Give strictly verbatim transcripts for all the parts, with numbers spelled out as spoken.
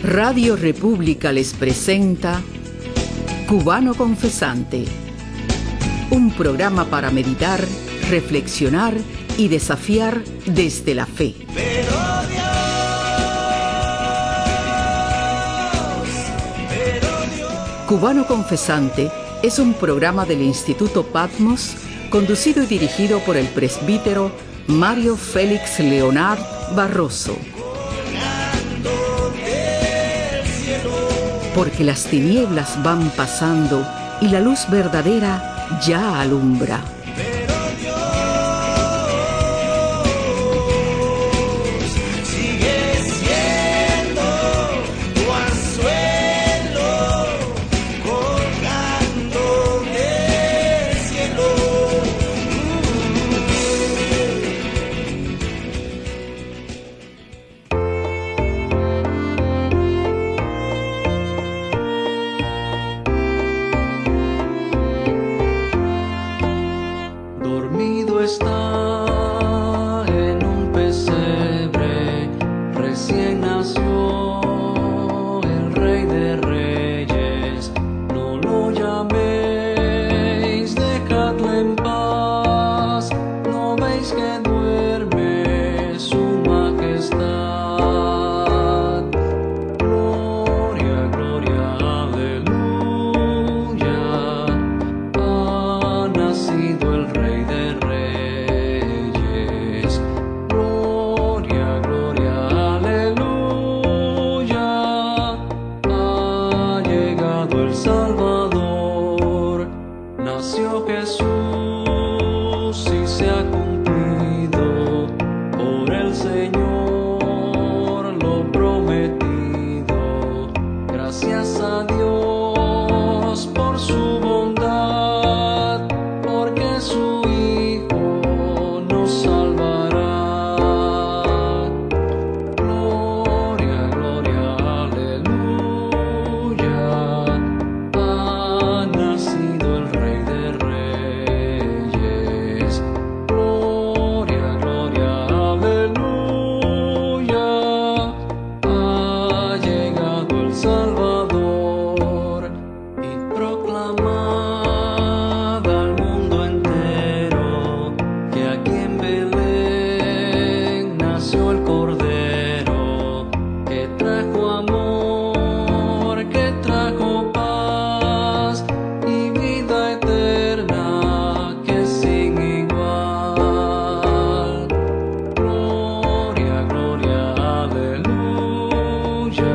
Radio República les presenta Cubano Confesante, un programa para meditar, reflexionar y desafiar desde la fe. Pero Dios, pero Dios. Cubano Confesante es un programa del Instituto Patmos, conducido y dirigido por el presbítero Mario Félix Leonard Barroso. Porque las tinieblas van pasando y la luz verdadera ya alumbra. Pero Dios sigue siendo tu anzuelo colgando del cielo. Dormido está en un pesebre, recién nació el Rey de Reyes. No lo llaméis, dejadle en paz, no veis que duerme su majestad. Gloria, gloria, aleluya, ha nacido el Rey de Reyes. Gloria, gloria, aleluya, ha llegado el Salvador. Nació Jesús y se ha cumplido por el Señor lo prometido. Gracias a Dios por su bondad, porque su Hijo nos salvará. Gloria, gloria, aleluya, ha nacido el Rey de Reyes. Gloria, gloria, aleluya, ha llegado el Salvador. Y proclamad al mundo entero que aquí en Belén nació el Cordero, que trajo amor, que trajo paz y vida eterna que es sin igual. Gloria, gloria, aleluya,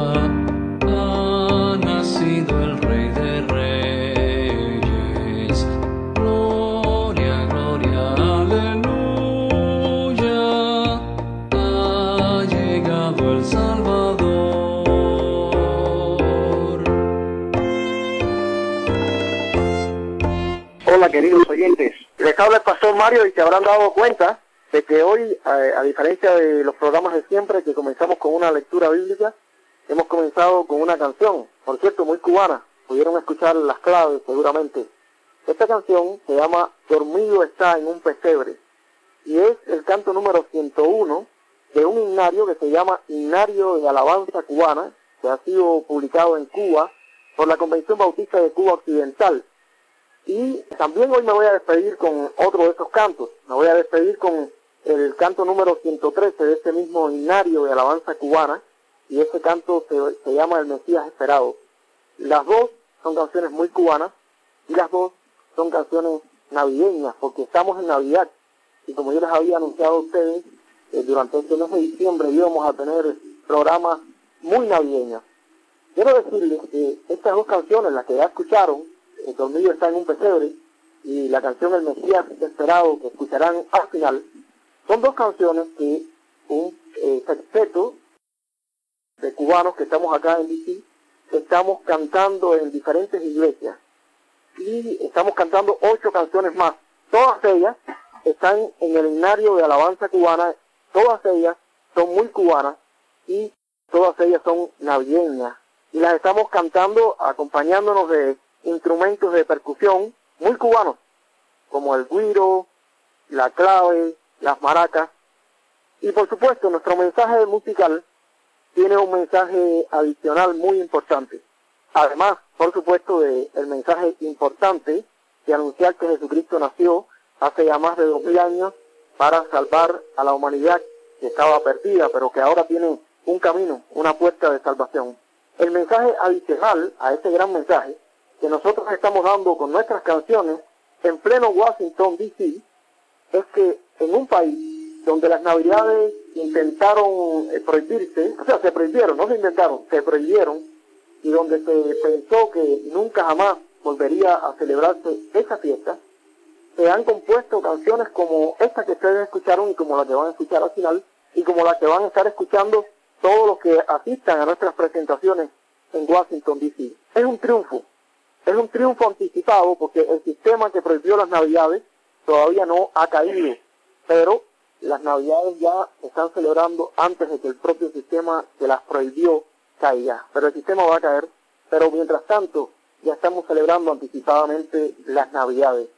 ha nacido el Rey de Reyes. Gloria, gloria, aleluya, ha llegado el Salvador. Hola queridos oyentes, les habla el pastor Mario y se habrán dado cuenta de que hoy, a, a diferencia de los programas de siempre que comenzamos con una lectura bíblica, hemos comenzado con una canción, por cierto muy cubana, pudieron escuchar las claves seguramente. Esta canción se llama Dormido está en un pesebre y es el canto número ciento uno de un himnario que se llama Himnario de Alabanza Cubana, que ha sido publicado en Cuba por la Convención Bautista de Cuba Occidental. Y también hoy me voy a despedir con otro de esos cantos. Me voy a despedir con el canto número ciento trece de este mismo himnario de alabanza cubana, y ese canto se, se llama El Mesías Esperado. Las dos son canciones muy cubanas, y las dos son canciones navideñas, porque estamos en Navidad. Y como yo les había anunciado a ustedes, eh, durante este mes de diciembre íbamos a tener programas muy navideños. Quiero decirles que estas dos canciones, las que ya escucharon, El Dormido está en un pesebre y la canción El Mesías Esperado, que escucharán al final, son dos canciones que un eh, sexteto de cubanos que estamos acá en D C estamos cantando en diferentes iglesias. Y estamos cantando ocho canciones más. Todas ellas están en el himnario de alabanza cubana, todas ellas son muy cubanas y todas ellas son navideñas. Y las estamos cantando acompañándonos de instrumentos de percusión muy cubanos, como el güiro, la clave, las maracas. Y por supuesto, nuestro mensaje musical tiene un mensaje adicional muy importante. Además, por supuesto, de el mensaje importante de anunciar que Jesucristo nació hace ya más de dos mil años para salvar a la humanidad que estaba perdida, pero que ahora tiene un camino, una puerta de salvación. El mensaje adicional a ese gran mensaje que nosotros estamos dando con nuestras canciones en pleno Washington, D C, es que en un país donde las navidades intentaron eh, prohibirse, o sea, se prohibieron, no se inventaron, se prohibieron, y donde se pensó que nunca jamás volvería a celebrarse esa fiesta, se han compuesto canciones como esta que ustedes escucharon y como la que van a escuchar al final, y como la que van a estar escuchando todos los que asistan a nuestras presentaciones en Washington, D C. Es un triunfo, es un triunfo anticipado porque el sistema que prohibió las navidades todavía no ha caído, pero las navidades ya se están celebrando antes de que el propio sistema que las prohibió caiga. Pero el sistema va a caer, pero mientras tanto ya estamos celebrando anticipadamente las navidades.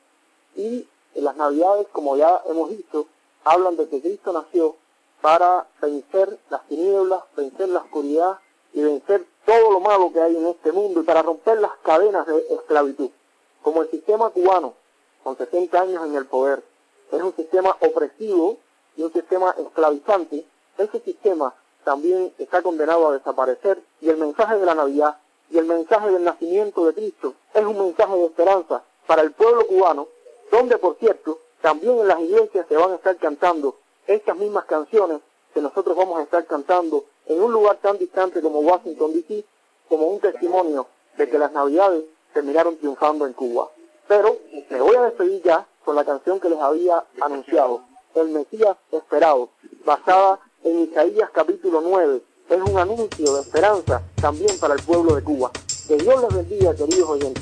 Y las navidades, como ya hemos dicho, hablan de que Cristo nació para vencer las tinieblas, vencer la oscuridad y vencer todo lo malo que hay en este mundo y para romper las cadenas de esclavitud. Como el sistema cubano, con sesenta años en el poder, es un sistema opresivo y un sistema esclavizante, ese sistema también está condenado a desaparecer, y el mensaje de la Navidad y el mensaje del nacimiento de Cristo es un mensaje de esperanza para el pueblo cubano, donde, por cierto, también en las iglesias se van a estar cantando estas mismas canciones que nosotros vamos a estar cantando en un lugar tan distante como Washington, D C, como un testimonio de que las Navidades terminaron triunfando en Cuba. Pero me voy a despedir ya con la canción que les había anunciado, El Mesías Esperado, basada en Isaías capítulo nueve. Es un anuncio de esperanza también para el pueblo de Cuba. Que Dios les bendiga, queridos oyentes.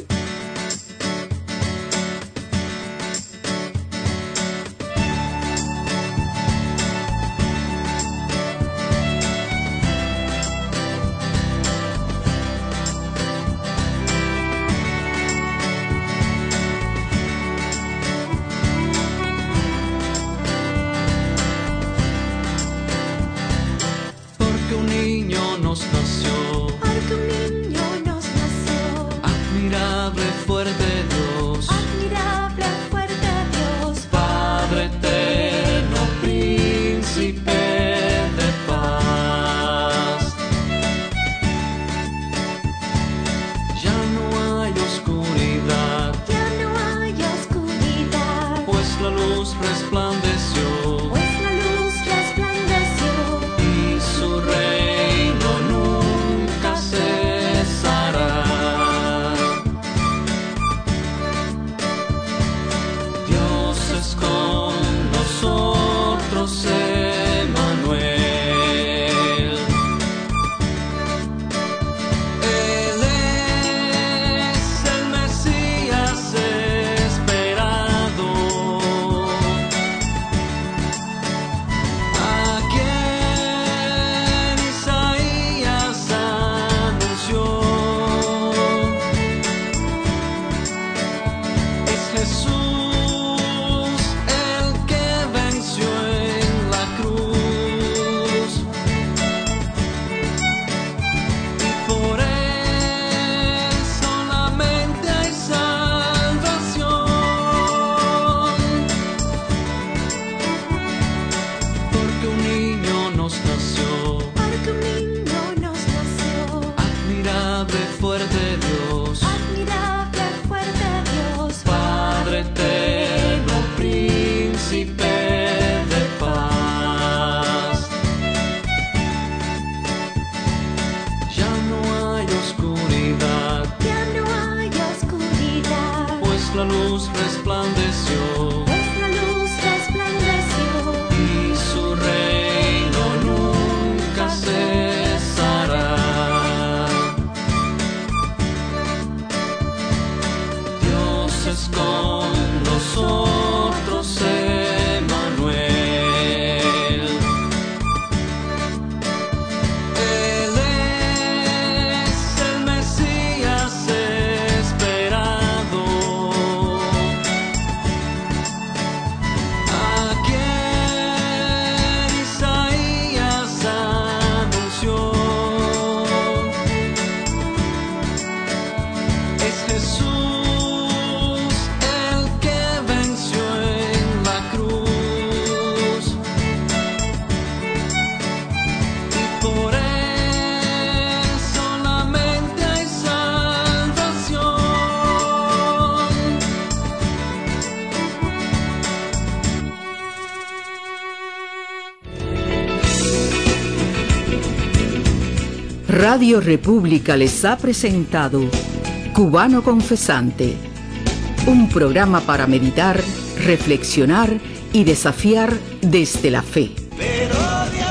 Radio República les ha presentado Cubano Confesante, un programa para meditar, reflexionar y desafiar desde la fe. Pero Dios,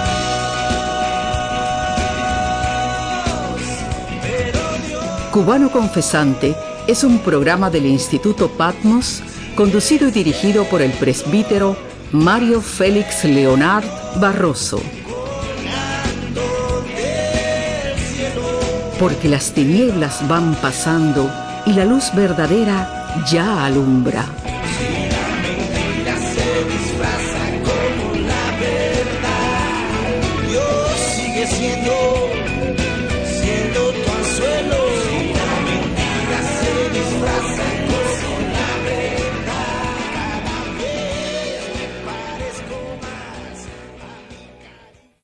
pero Dios. Cubano Confesante es un programa del Instituto Patmos, conducido y dirigido por el presbítero Mario Félix Leonard Barroso. Porque las tinieblas van pasando y la luz verdadera ya alumbra. La mentira se disfraza como la verdad. Dios sigue siendo